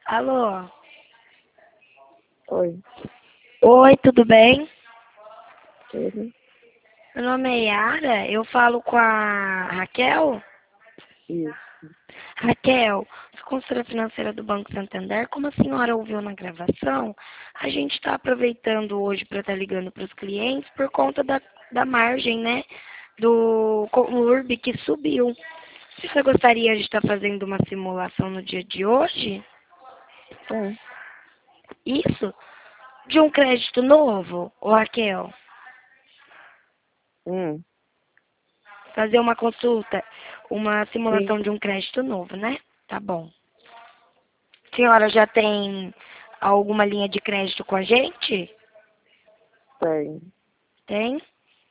Alô? Oi, Oi, tudo bem? tudo Meu nome é Yara, eu falo com a Raquel. isso. Raquel, sou consultora financeira do Banco Santander. Como a senhora ouviu na gravação, a gente está aproveitando hoje para estar ligando para os clientes por conta da margem, né? Do CONLURB que subiu. Você gostaria de estar fazendo uma simulação no dia de hoje? É. Isso? De um crédito novo, ô Raquel? Hum, Fazer uma consulta, uma sim, simulação de um crédito novo, né? Tá bom. A senhora já tem alguma linha de crédito com a gente? tem. Tem?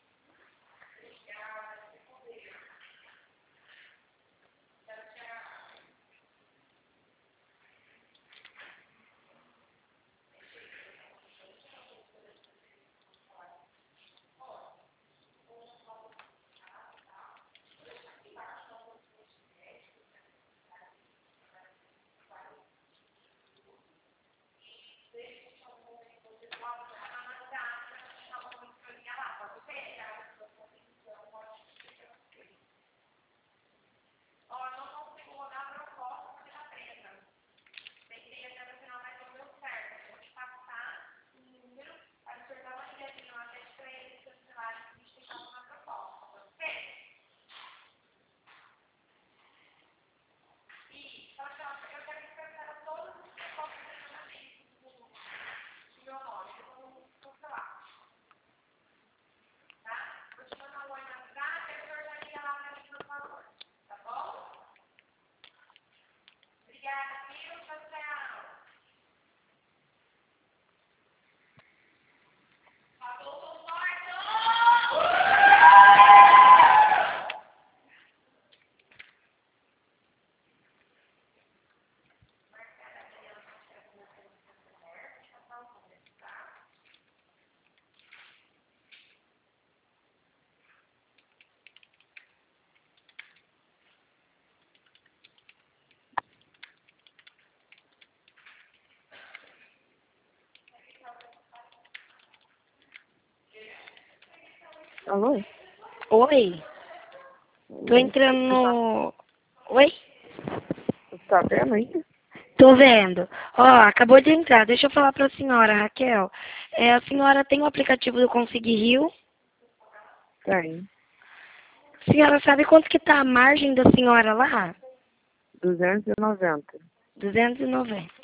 Alô? Oi? Tô entrando no... Oi? Você tá vendo ainda? Tô vendo. Ó, acabou de entrar. Deixa eu falar pra senhora, Raquel. A senhora tem o aplicativo do Consegui Rio? Tem. A senhora sabe quanto que tá a margem da senhora lá? 290. 290.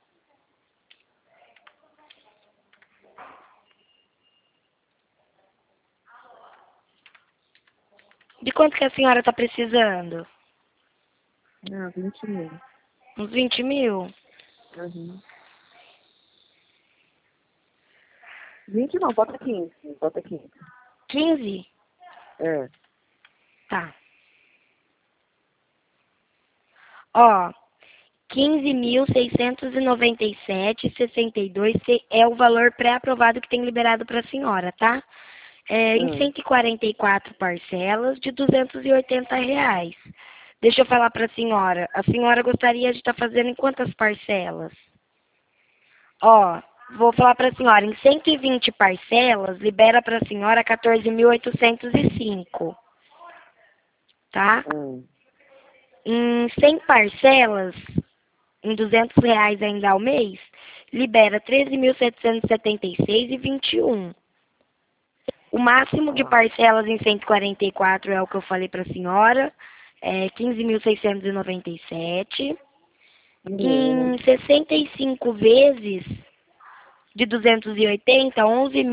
De quanto que a senhora tá precisando? Não, 20 mil. Uns 20 mil? Uhum. 20 não, bota 15. Bota 15. 15? É. Tá. Ó, 15.697,62 é o valor pré-aprovado que tem liberado para a senhora, tá? Em Hum. 144 parcelas de R$ 280. Deixa eu falar para a senhora. A senhora gostaria de estar fazendo em quantas parcelas? Ó, vou falar para a senhora. Em 120 parcelas, libera para a senhora 14.805, tá? Hum. Em 100 parcelas, em R$ 200 ainda ao mês, libera 13.776,21. O máximo de Ó. parcelas em 144 é o que eu falei para a senhora, é 15.697. Uhum. Em 65 vezes de 280,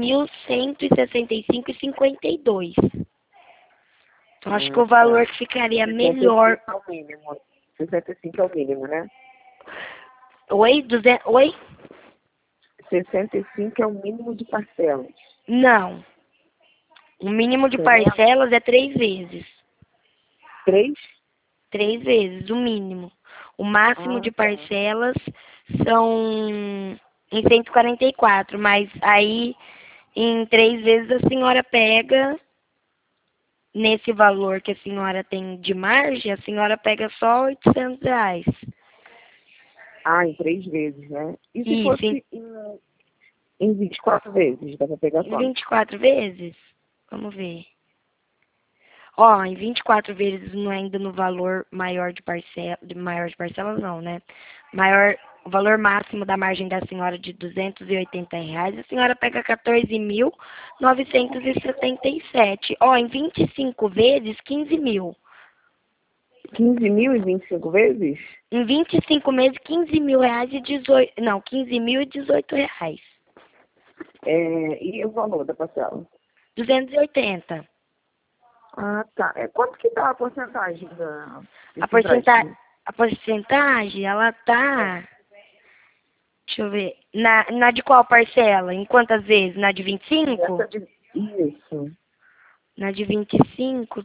11.165,52. Então, acho que o valor Tá. que ficaria 65 melhor... é o mínimo. 65 é o mínimo, né? Oi? 200... Oi? 65 é o mínimo de parcelas. Não. O mínimo de Será? parcelas é 3 vezes. 3? 3 vezes, o mínimo. O máximo Ah, de tá. parcelas são em 144, mas aí em 3 vezes a senhora pega, nesse valor que a senhora tem de margem, a senhora pega só R$ 800. Ah, em 3 vezes, né? E se Isso, fosse em 24 vezes? Dá pra pegar em quanto? 24 vezes? Vamos ver. Ó, em 24 vezes não é ainda no valor maior de parcelas não, né? O valor máximo da margem da senhora de R$ 280, a senhora pega 14.977. Ó, em 25 vezes, 15 mil. 15 mil e 25 vezes? Em 25 meses, 15 mil reais e 18. Não, 15.018 reais. E o valor da parcela? 280. Ah, tá. Quanto que dá a porcentagem A desse porcentagem, empréstimo? a porcentagem, ela tá. Deixa eu ver. Na de qual parcela? Em quantas vezes? Na de 25? Isso. Na de 25.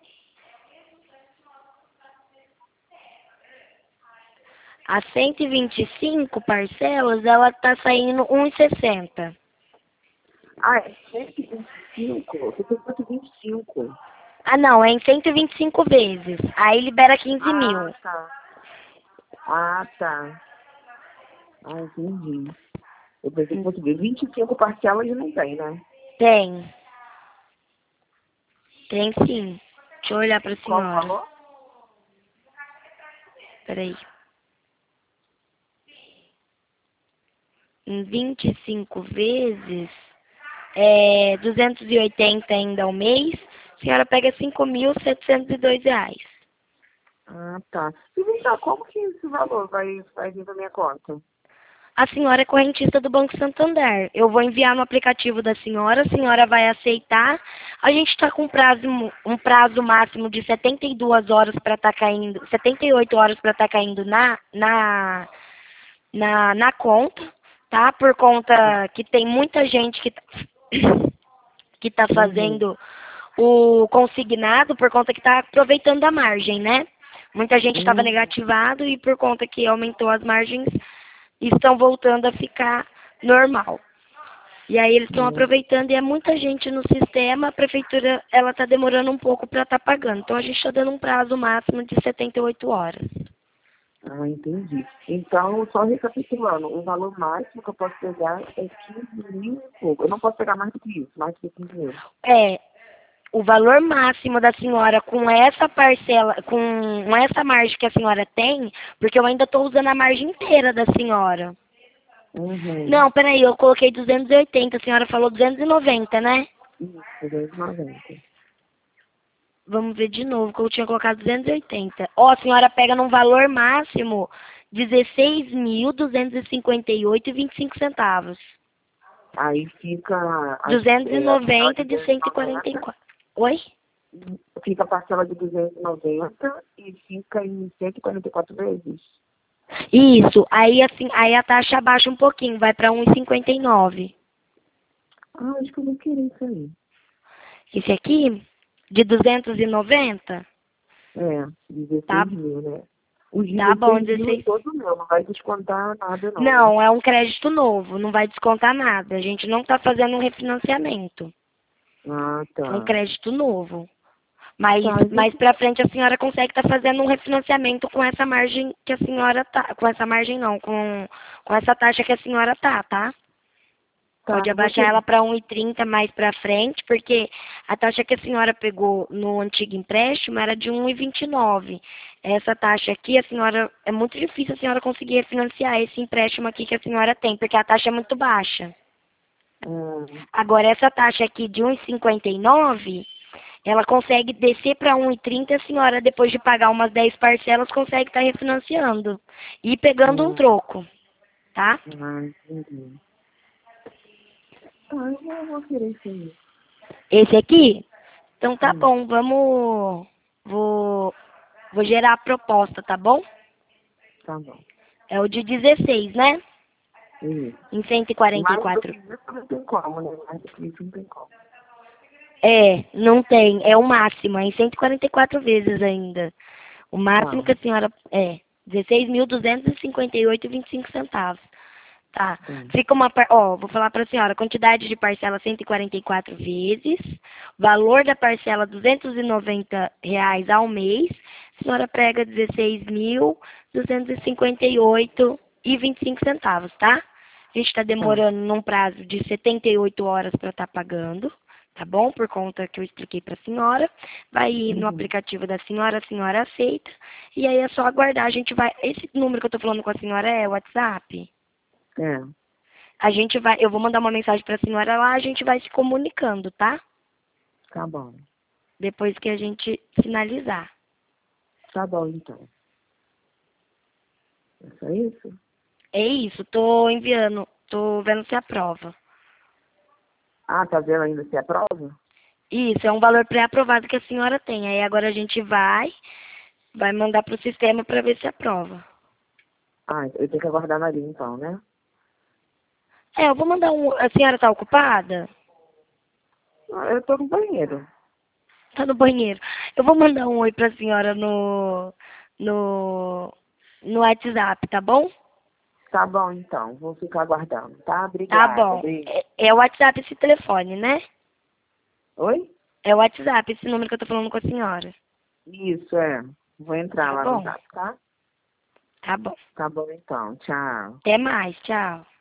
A 125 parcelas, ela tá saindo 1,60. Ah, é 125? Você tem quanto 25? Ah, não, é em 125 vezes. Aí libera 15 Ah, mil. tá. Ah, tá. Ah, entendi. Eu pensei que fosse ver 25 parcelas não tem, né? Tem. Tem sim. Deixa eu olhar pra Qual o senhora. valor? Peraí. Em 25 vezes, 280 ainda ao mês, a senhora pega 5.702 reais. Ah, tá. E vem cá, como que esse valor vai vir pra minha conta? A senhora é correntista do Banco Santander. Eu vou enviar no aplicativo da senhora, a senhora vai aceitar. A gente está com um prazo máximo de 72 horas para estar caindo, 78 horas para estar caindo na conta, tá? Por conta que tem muita gente que tá Uhum. fazendo o consignado por conta que está aproveitando a margem, né? Muita gente estava Uhum. negativado e por conta que aumentou as margens, estão voltando a ficar normal. E aí eles estão Uhum. aproveitando e é muita gente no sistema, a prefeitura ela está demorando um pouco para estar pagando. Então a gente está dando um prazo máximo de 78 horas. Ah, entendi. Então, só recapitulando, o valor máximo que eu posso pegar é 15 mil e pouco. Eu não posso pegar mais do que isso, mais do que 15 mil. É, o valor máximo da senhora com essa parcela, com essa margem que a senhora tem, porque eu ainda estou usando a margem inteira da senhora. Uhum. Não, peraí, eu coloquei 280, a senhora falou 290, né? Isso, 290. Vamos ver de novo, que eu tinha colocado 280. Ó, a senhora pega num valor máximo 16.258,25 centavos. Aí fica a parcela 290 de de 144. Oi? fica a parcela de 290 e fica em 144 vezes. Isso. Aí assim, aí a taxa abaixa um pouquinho, vai para 1,59. Ah, acho que eu não queria isso aí. Esse aqui, de 290, É, tá, 16 mil, né? Os tá bom, 16 mil é 16. todo meu, não vai descontar nada não, né? Não, é um crédito novo, não vai descontar nada. A gente não está fazendo um refinanciamento. Ah, É um tá. crédito novo. Mas Tá, mais para frente a senhora consegue estar fazendo um refinanciamento com essa margem que a senhora tá, com essa margem não, com essa taxa que a senhora tá? Pode eu vou abaixar ela querer. para 1,30 mais para frente, porque a taxa que a senhora pegou no antigo empréstimo era de 1,29. Essa taxa aqui, a senhora, é muito difícil a senhora conseguir refinanciar esse empréstimo aqui que a senhora tem, porque a taxa é muito baixa. Ah, Agora, essa taxa aqui de 1,59, ela consegue descer para 1,30 e a senhora, depois de pagar umas 10 parcelas, consegue estar refinanciando e pegando um ah, troco, tá? entendi. Tá, eu vou querer isso aí. Esse aqui? Então tá Hum, bom, vou gerar a proposta, tá bom? tá bom. É o de 16, né? Isso. Em cento e quarenta e Mais do quatro. que isso não tem como, né? Mais do que isso não tem como. É, não tem, é o máximo, é em 144 vezes ainda. O máximo Tá, que a senhora é 16.258,25 centavos. Tá. tá. Fica ó, vou falar para a senhora, quantidade de parcela 144 vezes, valor da parcela R$ 290 ao mês, a senhora prega 16.258 R$ 1,25, tá? A gente está demorando num prazo de 78 horas para estar pagando, tá bom? Por conta que eu expliquei para a senhora. Vai ir no Uhum. aplicativo da senhora, a senhora aceita. E aí é só aguardar. A gente vai. Esse número que eu tô falando com a senhora é o WhatsApp? É, A gente vai. Eu vou mandar uma mensagem para a senhora lá, a gente vai se comunicando, tá? tá bom. Depois que a gente finalizar. Tá bom, então. É só isso? É isso, tô enviando, tô vendo se aprova. Ah, tá vendo ainda se aprova? Isso, é um valor pré-aprovado que a senhora tem. Aí agora a gente vai mandar pro sistema para ver se aprova. Ah, eu tenho que aguardar na linha, então, né? É, eu vou mandar um. A senhora tá ocupada? Ah, eu tô no banheiro. Tá no banheiro. Eu vou mandar um oi pra senhora no WhatsApp, tá bom? Tá bom, então. Vou ficar aguardando, tá? Tá Obrigada. bom. Beijo. É o WhatsApp esse telefone, né? Oi? É o WhatsApp esse número que eu tô falando com a senhora. Isso, é. Vou entrar Tá lá no bom? Zap, tá? Tá bom. Tá bom, então. Tchau. Até mais, tchau.